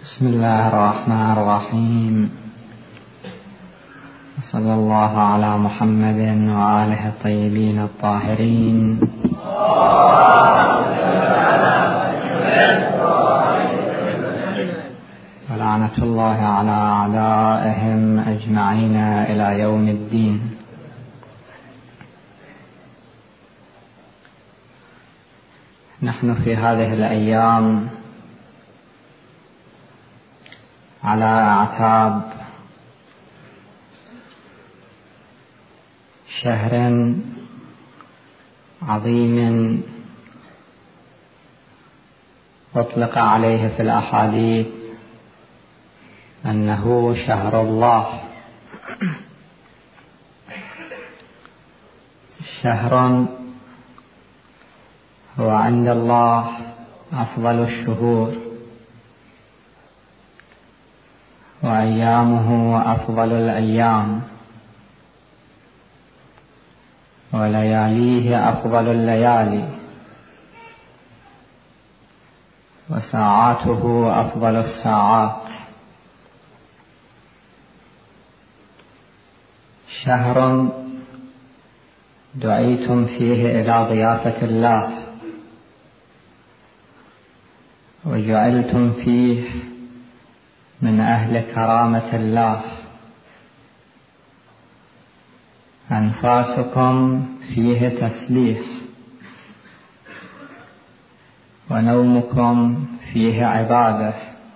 بسم الله الرحمن الرحيم، صلى الله على محمد وآله الطيبين الطاهرين، ولعنة الله على أعدائهم أجمعين إلى يوم الدين. نحن في هذه الأيام على أعتاب شهر عظيم أطلق عليه في الأحاديث أنه شهر الله، شهر هو عند الله أفضل الشهور، وأيامه أفضل الأيام، ولياليه أفضل الليالي، وساعاته أفضل الساعات. شهر دعيتم فيه إلى ضيافة الله، وجعلتم فيه من أهل كرامة الله، أنفاسكم فيه تسبيح، ونومكم فيه عبادة،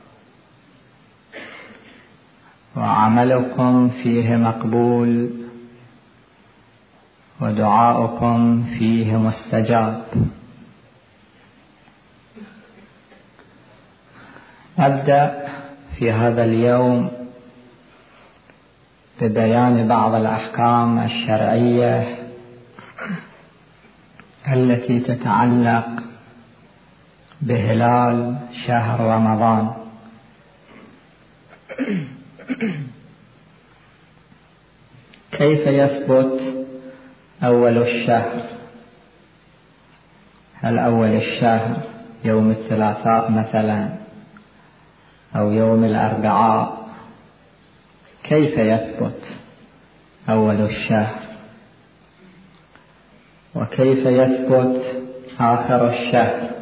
وعملكم فيه مقبول، ودعاؤكم فيه مستجاب. أبدأ في هذا اليوم ببيان بعض الأحكام الشرعية التي تتعلق بهلال شهر رمضان. كيف يثبت أول الشهر؟ هل أول الشهر يوم الثلاثاء مثلا أو يوم الأربعاء؟ كيف يثبت أول الشهر؟ وكيف يثبت آخر الشهر؟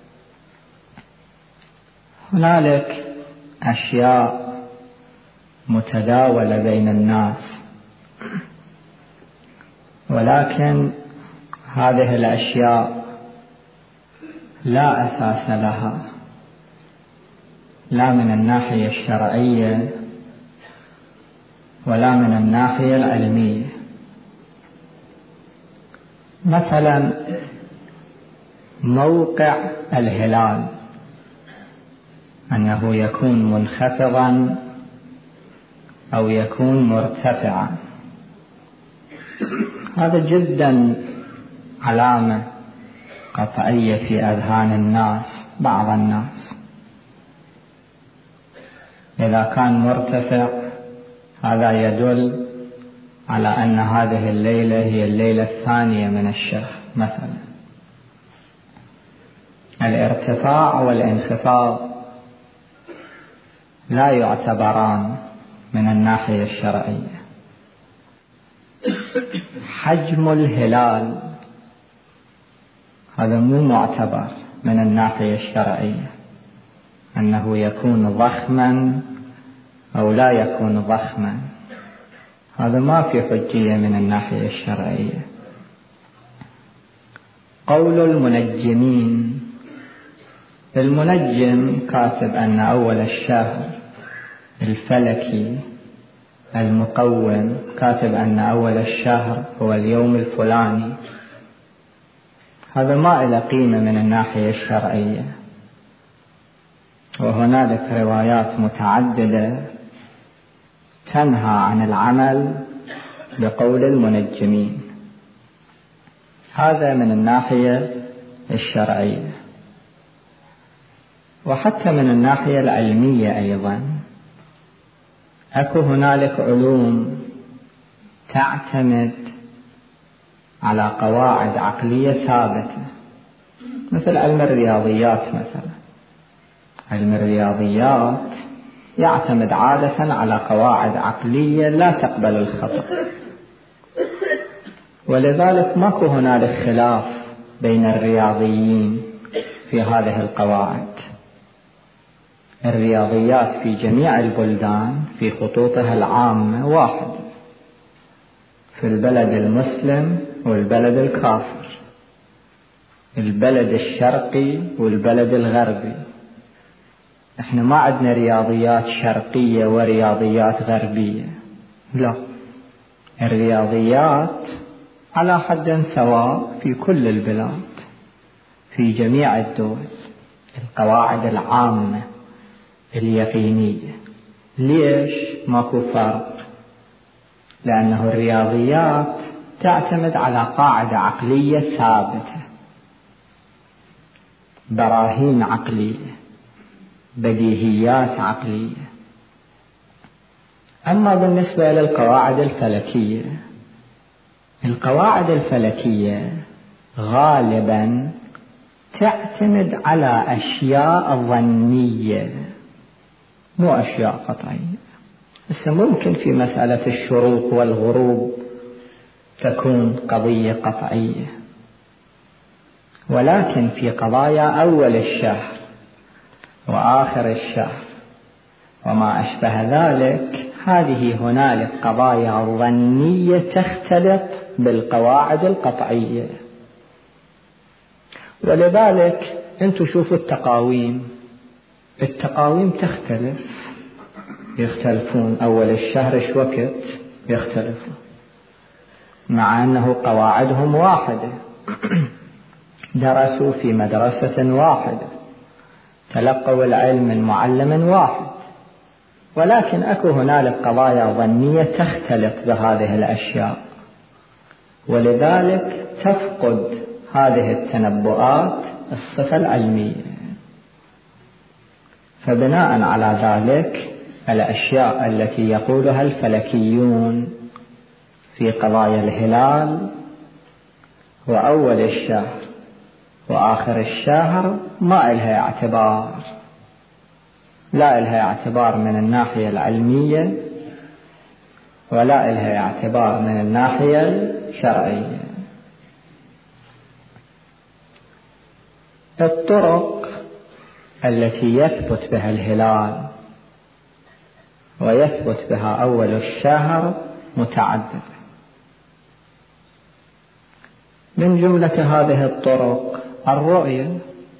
هنالك أشياء متداولة بين الناس، ولكن هذه الأشياء لا أساس لها، لا من الناحية الشرعية ولا من الناحية العلمية. مثلا موقع الهلال، أنه يكون منخفضا أو يكون مرتفعا، هذا جدا علامة قطعية في أذهان الناس، بعض الناس. إذا كان مرتفع هذا يدل على أن هذه الليلة هي الليلة الثانية من الشهر مثلا. الارتفاع والانخفاض لا يعتبران من الناحية الشرعية. حجم الهلال هذا مو معتبر من الناحية الشرعية، أنه يكون ضخما أو لا يكون ضخما، هذا ما في حجية من الناحية الشرعية. قول المنجمين، المنجم كاتب أن أول الشهر الفلكي المقوم كاتب أن أول الشهر هو اليوم الفلاني، هذا ما له قيمة من الناحية الشرعية. وهنالك روايات متعددة تنهى عن العمل بقول المنجمين، هذا من الناحية الشرعية. وحتى من الناحية العلمية أيضا، أكو هنالك علوم تعتمد على قواعد عقلية ثابتة، مثل علم الرياضيات مثلا. علم الرياضيات يعتمد عادة على قواعد عقلية لا تقبل الخطأ، ولذلك ماكو هنالك خلاف بين الرياضيين في هذه القواعد. الرياضيات في جميع البلدان في خطوطها العامة واحد، في البلد المسلم والبلد الكافر، البلد الشرقي والبلد الغربي. احنا ما عندنا رياضيات شرقية ورياضيات غربية، لا، الرياضيات على حد سواء في كل البلاد في جميع الدول، القواعد العامة اليقينية. ليش ماكو فرق؟ لأنه الرياضيات تعتمد على قاعدة عقلية ثابتة، براهين عقلية، بديهيات عقلية. أما بالنسبة للقواعد الفلكية، القواعد الفلكية غالبا تعتمد على أشياء ظنية مو أشياء قطعية. بس ممكن في مسألة الشروق والغروب تكون قضية قطعية، ولكن في قضايا أول الشهر وآخر الشهر وما أشبه ذلك، هذه هنالك قضايا ظنية تختلط بالقواعد القطعية. ولذلك أنتم شوفوا التقاويم تختلف، يختلفون أول الشهر ايش وقت يختلفون، مع أنه قواعدهم واحدة، درسوا في مدرسة واحدة، تلقوا العلم من معلم واحد، ولكن أكو هنالك قضايا ظنية تختلف بهذه الأشياء، ولذلك تفقد هذه التنبؤات الصفة العلمية. فبناء على ذلك الأشياء التي يقولها الفلكيون في قضايا الهلال وأول الشهر وآخر الشهر ما إلها اعتبار، لا إلها اعتبار من الناحية العلمية ولا إلها اعتبار من الناحية الشرعية. الطرق التي يثبت بها الهلال ويثبت بها أول الشهر متعددة. من جملة هذه الطرق الرؤية،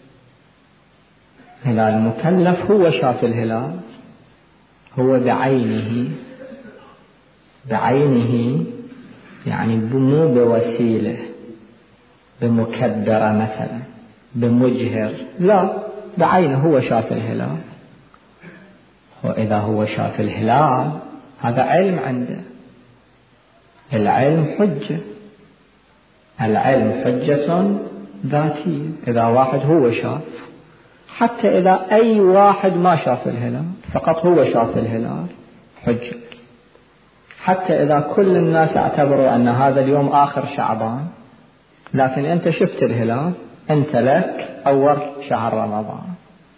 إذا المكلف هو شاف الهلال، هو بعينه يعني مو بوسيلة بمكبرة مثلا بمجهر، لا، بعينه هو شاف الهلال. وإذا هو شاف الهلال هذا علم عنده، العلم حجة، العلم حجة ذاتية. إذا واحد هو شاف، حتى إذا أي واحد ما شاف الهلال فقط هو شاف الهلال حجة، حتى إذا كل الناس اعتبروا أن هذا اليوم آخر شعبان لكن أنت شفت الهلال، أنت لك أول شهر رمضان.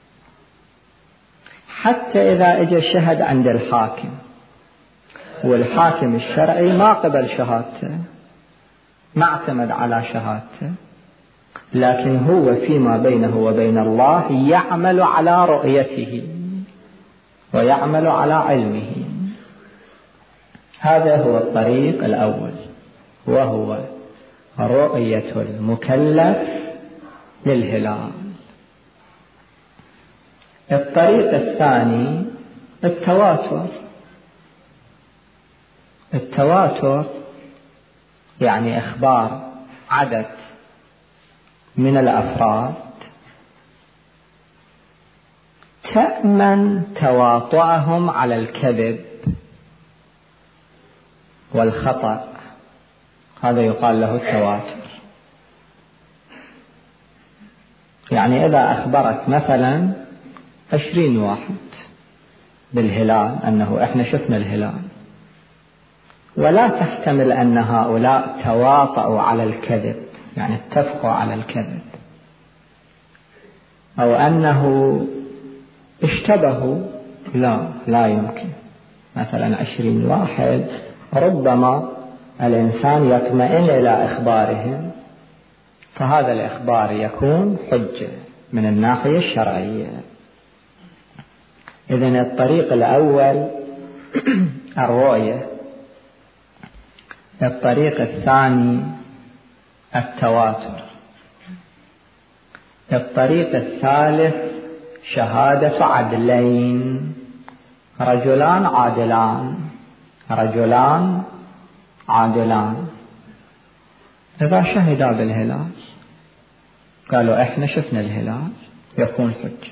حتى إذا اجى شهد عند الحاكم والحاكم الشرعي ما قبل شهادته، ما اعتمد على شهادته، لكن هو فيما بينه وبين الله يعمل على رؤيته ويعمل على علمه. هذا هو الطريق الأول، وهو رؤية المكلف للهلال. الطريق الثاني التواتر يعني إخبار عدد من الأفراد تأمن تواطؤهم على الكذب والخطأ، هذا يقال له التواتر. يعني إذا أخبرت مثلا 20 واحد بالهلال أنه إحنا شفنا الهلال، ولا تحتمل أن هؤلاء تواطؤوا على الكذب يعني اتفقوا على الكذب، أو أنه اشتبهوا؟ لا يمكن. مثلا 20 واحد ربما الإنسان يطمئن إلى إخبارهم، فهذا الإخبار يكون حجة من الناحية الشرعية. إذن الطريق الأول الرؤية، الطريق الثاني التواتر، الطريق الثالث شهادة عدلين، رجلان عادلان إذا شهدا بالهلال قالوا إحنا شفنا الهلال يكون حجة.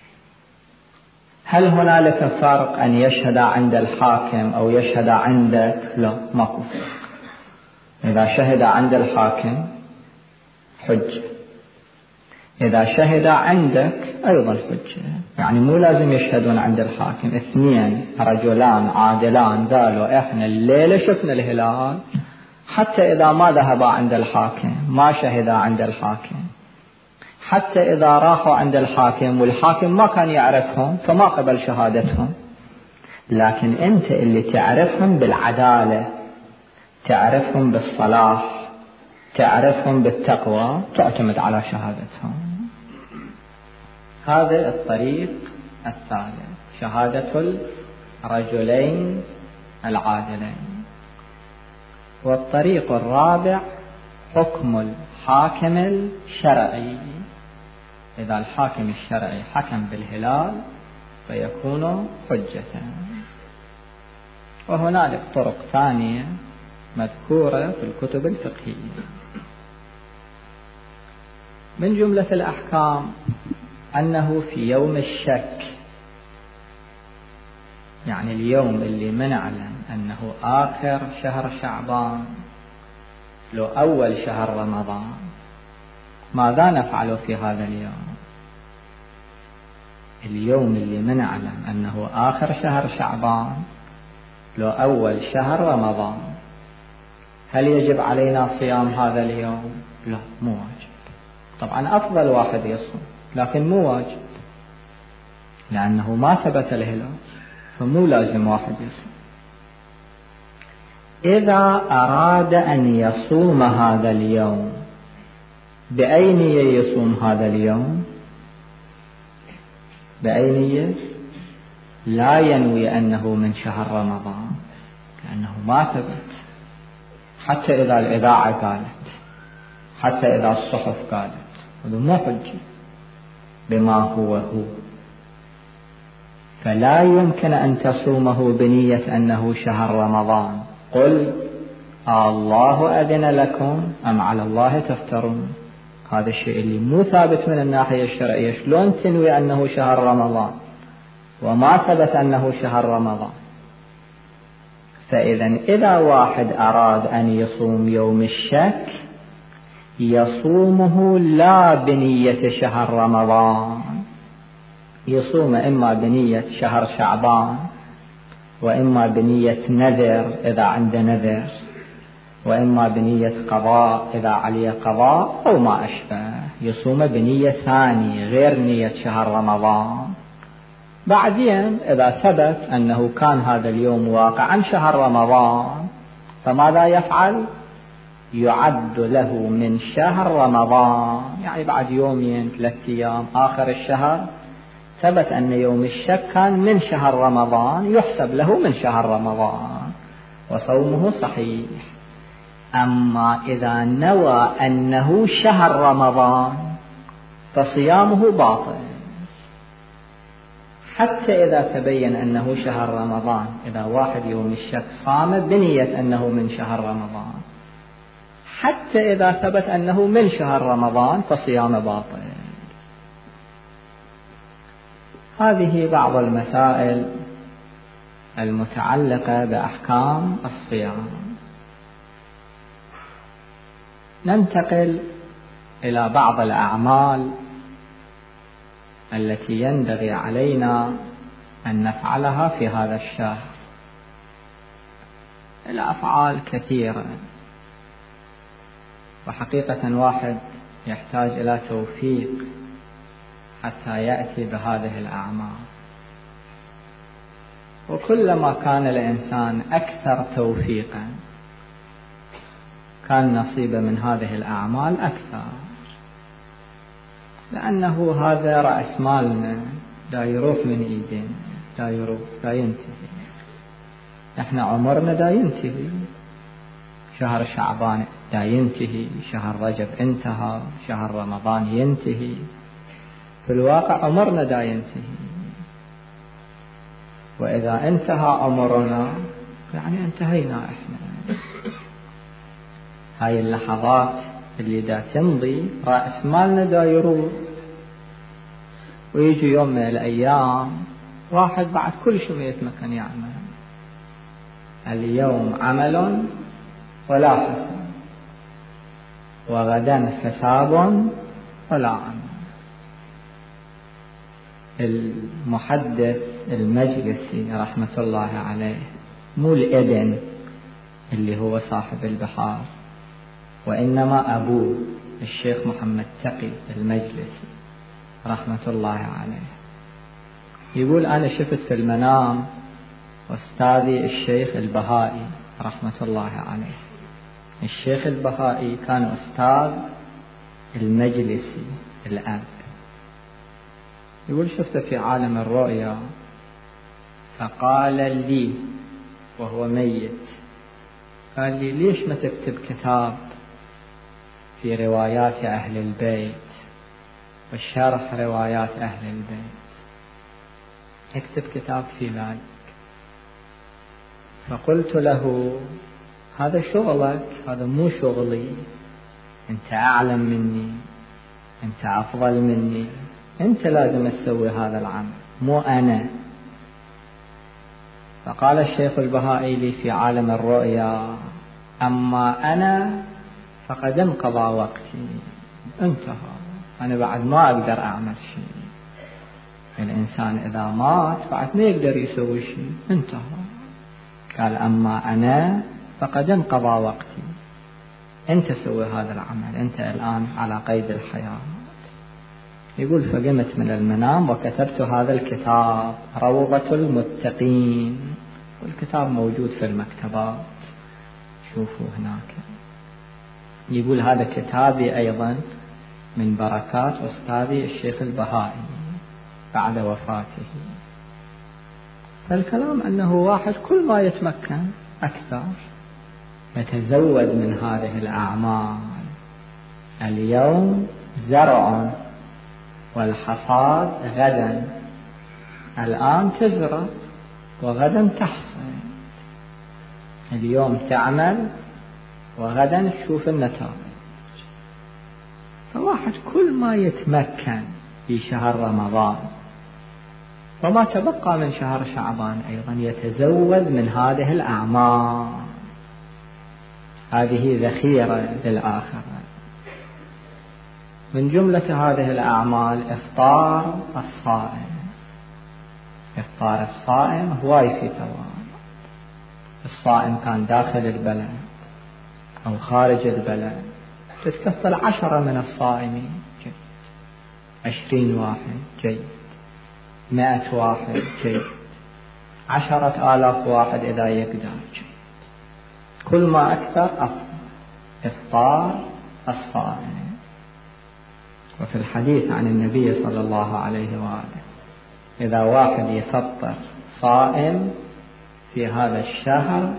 هل هنالك فرق أن يشهد عند الحاكم أو يشهد عندك؟ لا، ماكو فرق. إذا شهد عند الحاكم حجة، إذا شهد عندك أيضا حجة. يعني مو لازم يشهدون عند الحاكم، 2 رجلان عادلان قالوا إحنا الليلة شفنا الهلال، حتى إذا ما ذهبا عند الحاكم، ما شهدا عند الحاكم، حتى إذا راحوا عند الحاكم والحاكم ما كان يعرفهم فما قبل شهادتهم، لكن أنت اللي تعرفهم بالعدالة، تعرفهم بالصلاح، تعرفهم بالتقوى، تعتمد على شهادتهم. هذا الطريق الثالث، شهادة الرجلين العادلين. والطريق الرابع حكم الحاكم الشرعي. إذا الحاكم الشرعي حكم بالهلال فيكون حجة. وهنالك طرق ثانية مذكورة في الكتب الفقهية. من جملة الأحكام أنه في يوم الشك، يعني اليوم اللي منعلم أنه آخر شهر شعبان لو أول شهر رمضان، ماذا نفعل في هذا اليوم؟ اليوم اللي منعلم أنه آخر شهر شعبان لو أول شهر رمضان، هل يجب علينا صيام هذا اليوم؟ لا، مو واجب. طبعا أفضل واحد يصوم، لكن مو واجب، لأنه ما ثبت الهلال، فمو لازم واحد يصوم. إذا أراد أن يصوم هذا اليوم، بأي نية يصوم هذا اليوم؟ بأي نية؟ لا ينوي أنه من شهر رمضان، لأنه ما ثبت، حتى إذا الإذاعة قالت، حتى إذا الصحف قالت، هذا مو حجة بما هو. فلا يمكن أن تصومه بنية أنه شهر رمضان. قل الله أذن لكم أم على الله تفترون. هذا الشيء اللي مو ثابت من الناحية الشرعية، شلون تنوي أنه شهر رمضان وما ثبت أنه شهر رمضان؟ إذا واحد أراد أن يصوم يوم الشك يصومه لا بنية شهر رمضان، يصوم إما بنية شهر شعبان، وإما بنية نذر إذا عنده نذر، وإما بنية قضاء إذا عليه قضاء أو ما أشبه. يصوم بنية ثانية غير نية شهر رمضان. بعدين إذا ثبت أنه كان هذا اليوم واقعا شهر رمضان، فماذا يفعل؟ يعد له من شهر رمضان، يعني بعد 2 3 أيام آخر الشهر ثبت أن يوم الشك كان من شهر رمضان، يحسب له من شهر رمضان وصومه صحيح. أما إذا نوى أنه شهر رمضان فصيامه باطل، حتى إذا تبين أنه شهر رمضان. إذا واحد يوم الشك صام بنية أنه من شهر رمضان، حتى إذا ثبت أنه من شهر رمضان فصيام باطل. هذه بعض المسائل المتعلقة بأحكام الصيام. ننتقل إلى بعض الأعمال التي ينبغي علينا أن نفعلها في هذا الشهر. الأفعال كثيرة، وحقيقة واحد يحتاج إلى توفيق حتى يأتي بهذه الأعمال. وكلما كان الإنسان أكثر توفيقا كان نصيبه من هذه الأعمال أكثر، لأنه هذا رأس مالنا لا يروح من إيدينا، لا يروح، لا ينتهي. احنا عمرنا دا ينتهي، شهر شعبان دا ينتهي، شهر رجب انتهى، شهر رمضان ينتهي، في الواقع عمرنا دا ينتهي. وإذا انتهى عمرنا يعني انتهينا احنا. هاي اللحظات اللي دا تمضي رأس مالنا دا يروح، ويجي يوم من الأيام واحد بعد كل شيء يتمكن يعمل. اليوم عمل ولا حساب، وغدا حساب ولا عمل. المحدث المجلسي رحمة الله عليه، مو الابن اللي هو صاحب البحار، وإنما أبوه الشيخ محمد تقي المجلسي رحمة الله عليه، يقول أنا شفت في المنام أستاذي الشيخ البهائي رحمة الله عليه. الشيخ البهائي كان أستاذ المجلسي الآن. يقول شفته في عالم الرؤيا، فقال لي وهو ميت، قال لي ليش ما تكتب كتاب في روايات أهل البيت وشرح روايات أهل البيت، اكتب كتاب في ذلك. فقلت له هذا شغلك، هذا مو شغلي، أنت أعلم مني، أنت أفضل مني، أنت لازم تسوي هذا العمل مو أنا. فقال الشيخ البهائي لي في عالم الرؤيا، أما أنا فقد انقضى وقتي، انتهى، أنا بعد ما أقدر أعمل شيء. الإنسان إذا مات بعد ما يقدر يسوي شيء، انتهى. قال أما أنا فقد انقضى وقتي، أنت سوي هذا العمل، أنت الآن على قيد الحياة. يقول فقمت من المنام وكتبت هذا الكتاب روضة المتقين، والكتاب موجود في المكتبات، شوفوا هناك. يقول هذا كتابي أيضا من بركات أستاذي الشيخ البهائي بعد وفاته. فالكلام أنه واحد كل ما يتمكن أكثر يتزود من هذه الأعمال. اليوم زرع والحصاد غدا، الآن تزرع وغدا تحصد، اليوم تعمل وغدا تشوف النتائج. فواحد كل ما يتمكن في شهر رمضان وما تبقى من شهر شعبان أيضا يتزود من هذه الأعمال. هذه ذخيرة للآخرة. من جملة هذه الأعمال إفطار الصائم. إفطار الصائم هواي في ثواب. الصائم كان داخل البلد أو خارج البلد، تتكفل 10 من الصائمين، 20 واحد جيد، 100 واحد جيد، 10,000 واحد إذا يقدر جيد. كل ما أكثر أفضل. إفطار الصائم. وفي الحديث عن النبي صلى الله عليه وآله، إذا واحد يفطر صائم في هذا الشهر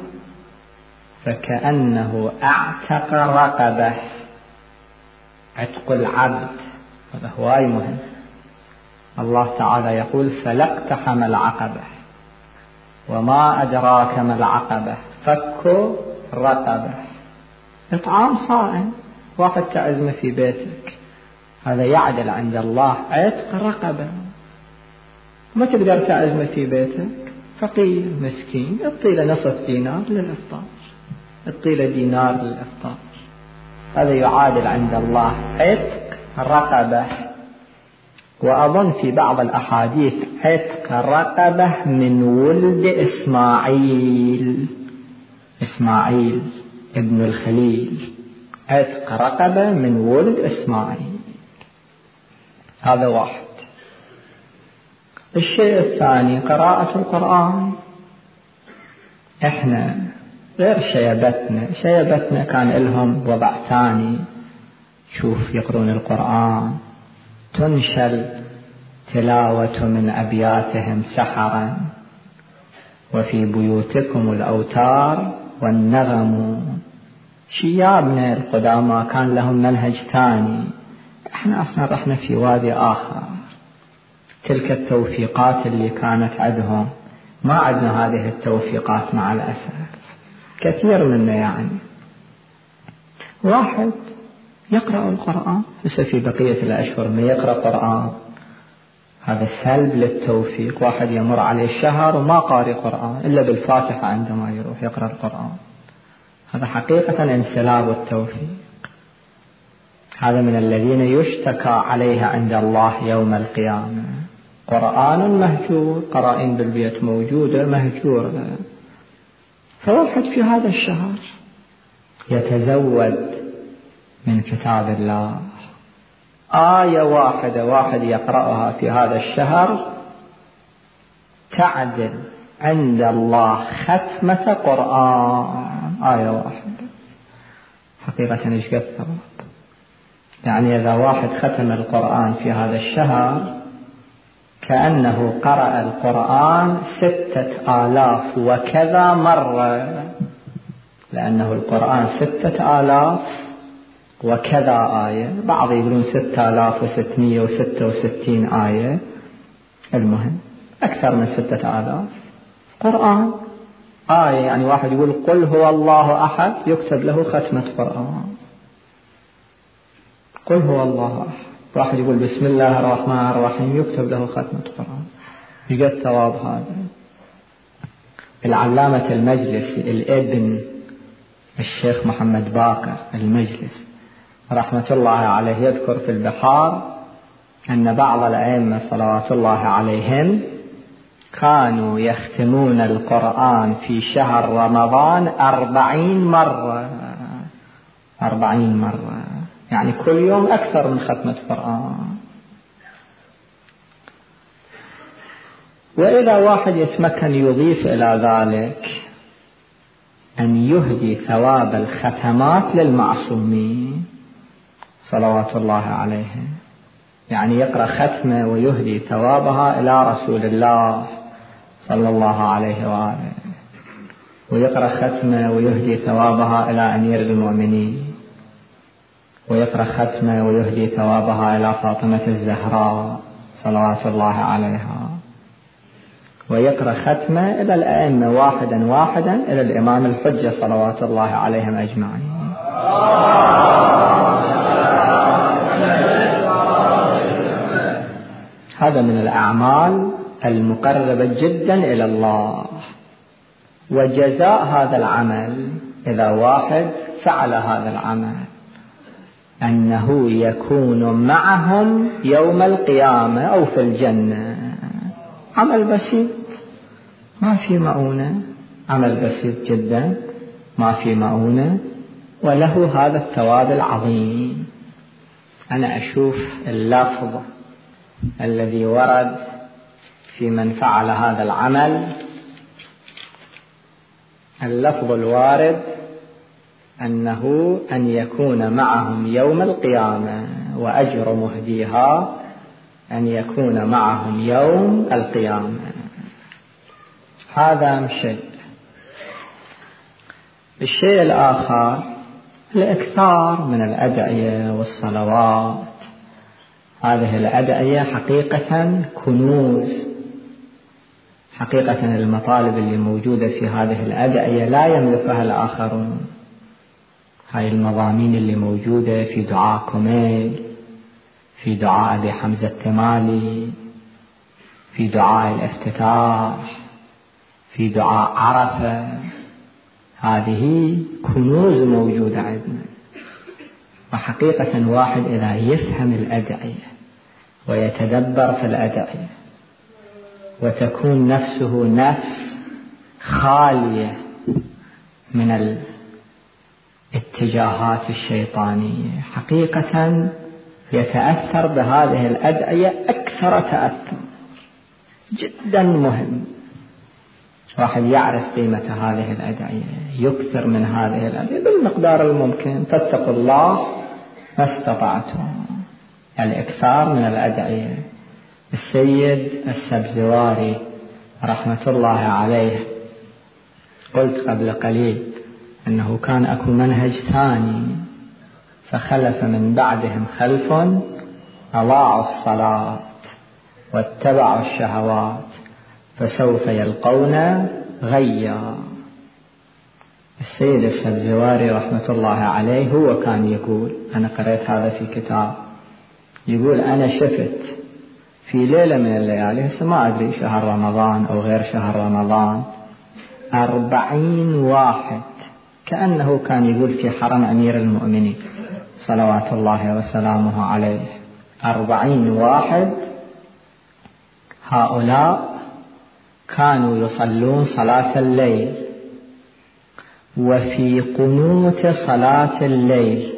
فكأنه اعتق رقبة. عتق العبد هذا هواي مهم. الله تعالى يقول فلاقتحم العقبة، وما أدراك ما العقبة، فك رقبة. إطعام صائم. واحد تعزمه في بيتك، هذا يعدل عند الله عتق رقبة. ما تقدر تعزمه في بيتك، فقير مسكين، اعطي له نصف دينار للإفطار، اعطي له دينار للإفطار، هذا يعادل عند الله عتق رقبة. وأظن في بعض الأحاديث عتق رقبة من ولد إسماعيل ابن الخليل، عتق رقبة من ولد إسماعيل. هذا واحد. الشيء الثاني قراءة القرآن. إحنا غير شيبتنا كان لهم وضع ثاني. شوف يقرون القرآن تنشل تلاوة من أبياتهم سحرا، وفي بيوتكم الأوتار والنغم. شيابنا القدامى كان لهم منهج ثاني، احنا اصلا رحنا في وادي آخر. تلك التوفيقات اللي كانت عندهم ما عندنا هذه التوفيقات مع الأسف. كثير منا يعني واحد يقرأ القرآن لسه في بقية الأشهر ما يقرأ قرآن، هذا سلب للتوفيق. واحد يمر عليه شهر وما قارئ قرآن إلا بالفاتحة عندما يروح يقرأ القرآن، هذا حقيقة انسلاب التوفيق. هذا من الذين يشتكى عليه عند الله يوم القيامة. قرآن مهجور، قرائن بالبيت موجودة مهجورة. فواحد في هذا الشهر يتزود من كتاب الله آية واحد يقرأها في هذا الشهر تعدل عند الله ختمة قرآن. آية واحدة حقيقة ايش قد ثواب. يعني إذا واحد ختم القرآن في هذا الشهر كأنه قرأ القرآن 6000 وكذا مرة، لأنه القرآن 6000 وكذا آية. بعض يقولون 6666 آية، المهم أكثر من 6000 قرآن آية. يعني واحد يقول قل هو الله أحد يكتب له ختمة قرآن. قل هو الله أحد. واحد يقول بسم الله الرحمن الرحيم يكتب له ختمة قرآن. يقد ثواب هذا. العلامة المجلسي الابن الشيخ محمد باقر المجلس رحمة الله عليه يذكر في البحار أن بعض الأئمة صلوات الله عليهم كانوا يختمون القرآن في شهر رمضان 40 مرة. 40 مرة يعني كل يوم أكثر من ختمة قرآن. وإذا واحد يتمكن يضيف إلى ذلك أن يهدي ثواب الختمات للمعصومين صلوات الله عليهم، يعني يقرأ ختمة ويهدي ثوابها إلى رسول الله صلى الله عليه وآله، ويقرأ ختمة ويهدي ثوابها إلى أمير المؤمنين، ويقرأ ختمة ويهدي ثوابها إلى فاطمة الزهراء صلوات الله عليها، ويقرأ ختمة إلى الأئمة واحدا إلى الإمام الحجة صلوات الله عليهم أجمعين. هذا من الأعمال المقربة جدا إلى الله. وجزاء هذا العمل إذا واحد فعل هذا العمل أنه يكون معهم يوم القيامة أو في الجنة. عمل بسيط ما في مؤونة، عمل بسيط جدا ما في مؤونة، وله هذا الثواب العظيم. أنا أشوف اللفظ الذي ورد في من فعل هذا العمل، اللفظ الوارد أنه أن يكون معهم يوم القيامة، وأجر مهديها أن يكون معهم يوم القيامة. هذا شيء. الشيء الآخر الإكثار من الأدعية والصلوات. هذه الأدعية حقيقة كنوز، حقيقة المطالب اللي موجودة في هذه الأدعية لا يملكها الآخرون. هاي المضامين اللي موجودة في دعاء كميل، في دعاء أبي حمزة التمالي، في دعاء الافتتاح، في دعاء عرفة، هذه كنوز موجودة عندنا. وحقيقة واحد إذا يفهم الأدعية ويتدبر في الأدعية وتكون نفسه نفس خالية من الاتجاهات الشيطانية، حقيقة يتأثر بهذه الأدعية أكثر تأثر. جدا مهم واحد يعرف قيمة هذه الأدعية، يكثر من هذه الأدعية بالمقدار الممكن. فاتقوا الله ما استطعتم، الإكثار من الأدعية. السيد السبزواري رحمة الله عليه قلت قبل قليل أنه كان أكو منهج ثاني، فخلف من بعدهم خلف أضاعوا الصلاة واتبعوا الشهوات فسوف يلقون غيا. السيد السبزواري رحمة الله عليه هو كان يقول، أنا قرأت هذا في كتاب، يقول أنا شفت في ليلة من الليالي، ما أدري شهر رمضان أو غير شهر رمضان، 40 واحد كأنه كان يقول في حرم أمير المؤمنين صلوات الله وسلامه عليه، 40 واحد هؤلاء كانوا يصلون صلاة الليل، وفي قنوت صلاة الليل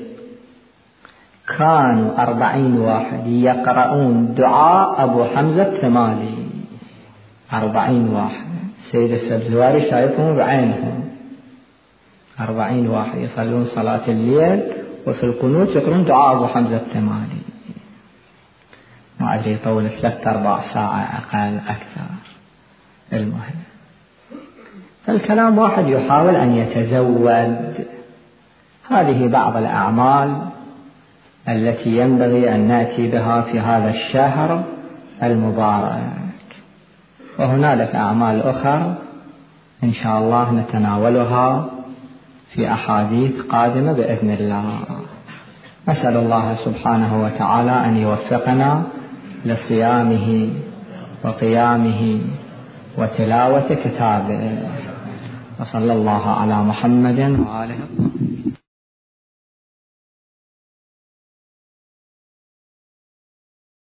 كانوا 40 واحد يقرؤون دعاء أبو حمزة الثمالي. 40 واحد، سيد السبزواري شايفهم بعينهم، 40 واحد يصلون صلاة الليل وفي القنوت يقرؤون دعاء أبو حمزة الثمالي. ما أدري طول 3-4 ساعة أقل أكثر. المهم، فالكلام واحد يحاول أن يتزود. هذه بعض الأعمال التي ينبغي أن نأتي بها في هذا الشهر المبارك، وهنالك أعمال أخرى إن شاء الله نتناولها في أحاديث قادمة بإذن الله. أسأل الله سبحانه وتعالى أن يوفقنا لصيامه وقيامه وتلاوة كتابه، وصلى الله على محمد وآله.